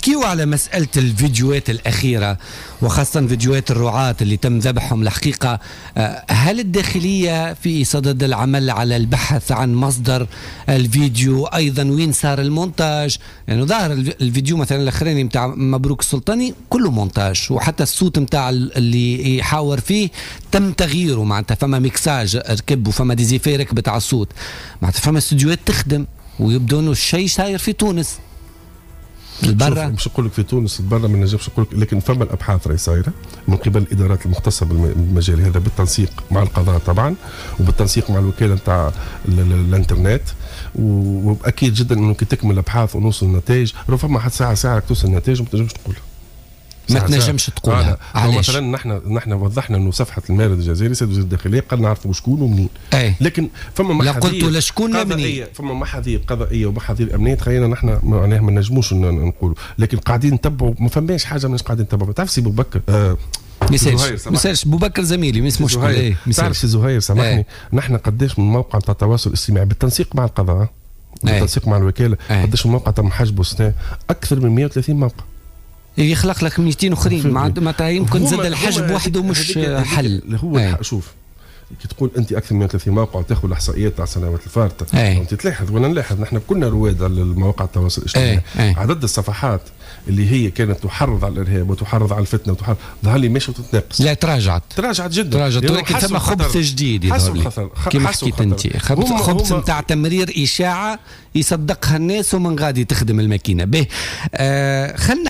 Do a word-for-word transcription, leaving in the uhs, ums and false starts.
نحكيو على مسألة الفيديوهات الأخيرة وخاصة فيديوهات الرعاة اللي تم ذبحهم. الحقيقة هل الداخلية في صدد العمل على البحث عن مصدر الفيديو؟ أيضا وين صار المونتاج؟ يعني ظاهر الفيديو مثلا الأخراني متاع مبروك السلطاني كله مونتاج، وحتى الصوت متاع اللي يحاور فيه تم تغييره، معناتها فما ميكساج ركب وفما ديزيفي ركبت على الصوت، معناتها فما استوديوهات تخدم، ويبدو انه الشيء صاير في تونس البرة. مش نقول لك في تونس البرة ما نجمش نقول لك، لكن فما الابحاث راهي صايره من قبل الادارات المختصه بالمجال هذا بالتنسيق مع القضاء طبعا، وبالتنسيق مع الوكاله نتاع الانترنت، واكيد جدا انه كي تكمل الابحاث ونوصل النتائج ربما حتى ساعه ساعه توصل النتائج وما تنجمش تقولها، ما تنجمش تقولها. آه مثلا نحن نحن وضحنا انه صفحه المارد الجزائري سيد وزير الداخليه قال نعرفوا شكون ومنين، أي. لكن فما محاذير، لا قلتوا لشكون لا منين، فما محاذير قضائيه ومحاذير امنيه تخيلنا نحن معناها ما نجموش نقولوا، لكن قاعدين نتبعوا، ما فماش حاجه مش قاعدين نتبعوا. تعرف سي ابو بكر آه مسالش مسالش ابو بكر زميلي مش مشكله. ايه تعرف سي زهير سامحني، ايه. نحن قداش من موقع تاع التواصل الاجتماعي بالتنسيق مع القضاء بالتنسيق ايه. مع الوكاله ايه. قداش من موقع تم حجبه سنه اكثر من مئة وثلاثين موقع، يخلق لك مئتين اخرين معناتها يمكن زاد الحجب وحده مش حل. هو ايه. شوف كي تقول انت اكثر من مئة وثلاثين موقع وتاخذ الاحصائيات تاع السنوات الفارطه ايه. انت تلاحظ وانا نلاحظ نحن كنا رواد على المواقع التواصل الاجتماعي ايه. عدد الصفحات اللي هي كانت تحرض على الارهاب وتحرض على الفتنه وتحرض ظهر لي ماشي وتتناقص، لا تراجعت تراجعت جدا، تراجعت، ولكن ثم خبث جديد يظهر كما حكيت انت، خبث خبث نتاع تمرير اشاعه يصدقها الناس ومن غادي تخدم الماكينه به. آه خلنا